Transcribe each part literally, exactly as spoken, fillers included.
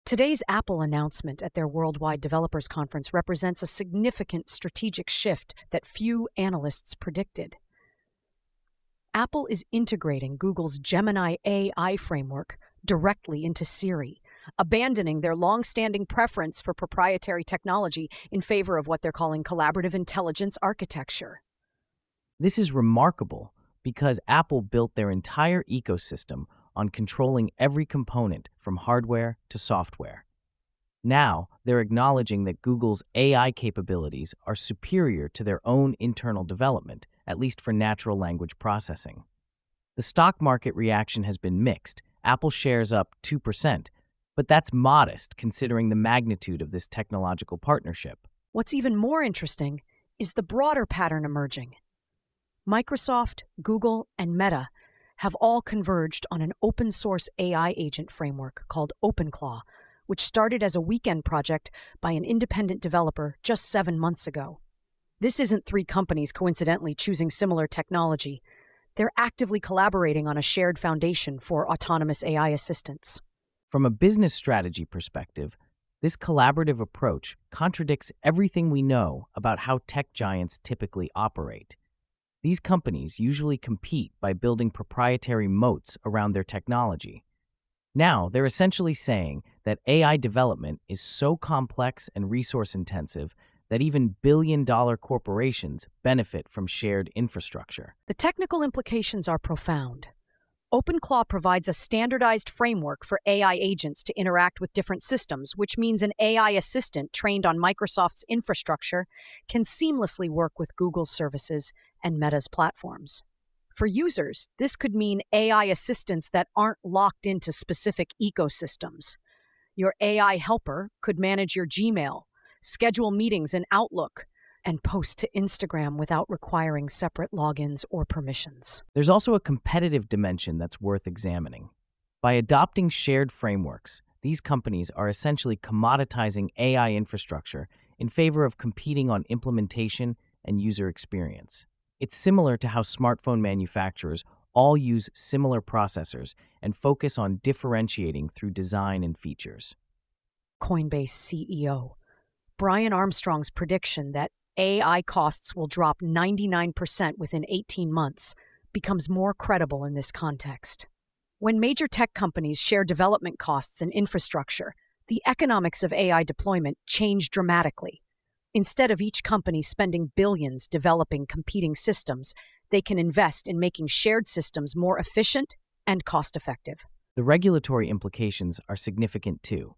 Today's Apple announcement at their Worldwide Developers Conference represents a significant strategic shift that few analysts predicted. Apple is integrating Google's Gemini A I framework directly into Siri, abandoning their long-standing preference for proprietary technology in favor of what they're calling collaborative intelligence architecture. This is remarkable because Apple built their entire ecosystem on controlling every component from hardware to software. Now, they're acknowledging that Google's A I capabilities are superior to their own internal development, at least for natural language processing. The stock market reaction has been mixed. Apple shares up two percent, but that's modest considering the magnitude of this technological partnership. What's even more interesting is the broader pattern emerging. Microsoft, Google, and Meta have all converged on an open-source A I agent framework called OpenClaw, which started as a weekend project by an independent developer just seven months ago. This isn't three companies coincidentally choosing similar technology. They're actively collaborating on a shared foundation for autonomous A I assistants. From a business strategy perspective, this collaborative approach contradicts everything we know about how tech giants typically operate. These companies usually compete by building proprietary moats around their technology. Now, they're essentially saying that A I development is so complex and resource-intensive that even billion-dollar corporations benefit from shared infrastructure. The technical implications are profound. OpenClaw provides a standardized framework for A I agents to interact with different systems, which means an A I assistant trained on Microsoft's infrastructure can seamlessly work with Google's services and Meta's platforms. For users, this could mean A I assistants that aren't locked into specific ecosystems. Your A I helper could manage your Gmail, schedule meetings in Outlook, and post to Instagram without requiring separate logins or permissions. There's also a competitive dimension that's worth examining. By adopting shared frameworks, these companies are essentially commoditizing A I infrastructure in favor of competing on implementation and user experience. It's similar to how smartphone manufacturers all use similar processors and focus on differentiating through design and features. Coinbase C E O Brian Armstrong's prediction that A I costs will drop ninety-nine percent within eighteen months becomes more credible in this context. When major tech companies share development costs and infrastructure, the economics of A I deployment change dramatically. Instead of each company spending billions developing competing systems, they can invest in making shared systems more efficient and cost-effective. The regulatory implications are significant too.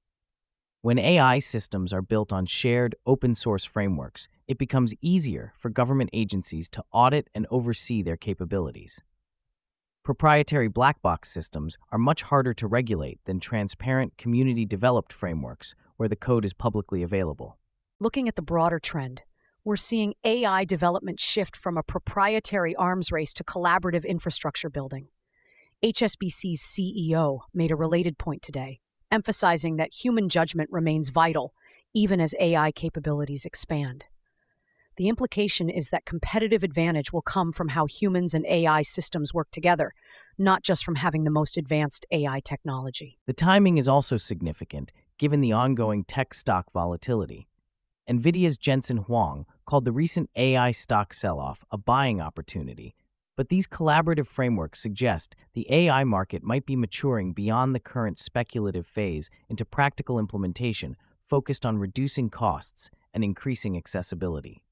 When A I systems are built on shared open-source frameworks, it becomes easier for government agencies to audit and oversee their capabilities. Proprietary black box systems are much harder to regulate than transparent, community-developed frameworks where the code is publicly available. Looking at the broader trend, we're seeing A I development shift from a proprietary arms race to collaborative infrastructure building. H S B C's C E O made a related point today, emphasizing that human judgment remains vital even as A I capabilities expand. The implication is that competitive advantage will come from how humans and A I systems work together, not just from having the most advanced A I technology. The timing is also significant, given the ongoing tech stock volatility. NVIDIA's Jensen Huang called the recent A I stock sell-off a buying opportunity, but these collaborative frameworks suggest the A I market might be maturing beyond the current speculative phase into practical implementation focused on reducing costs and increasing accessibility.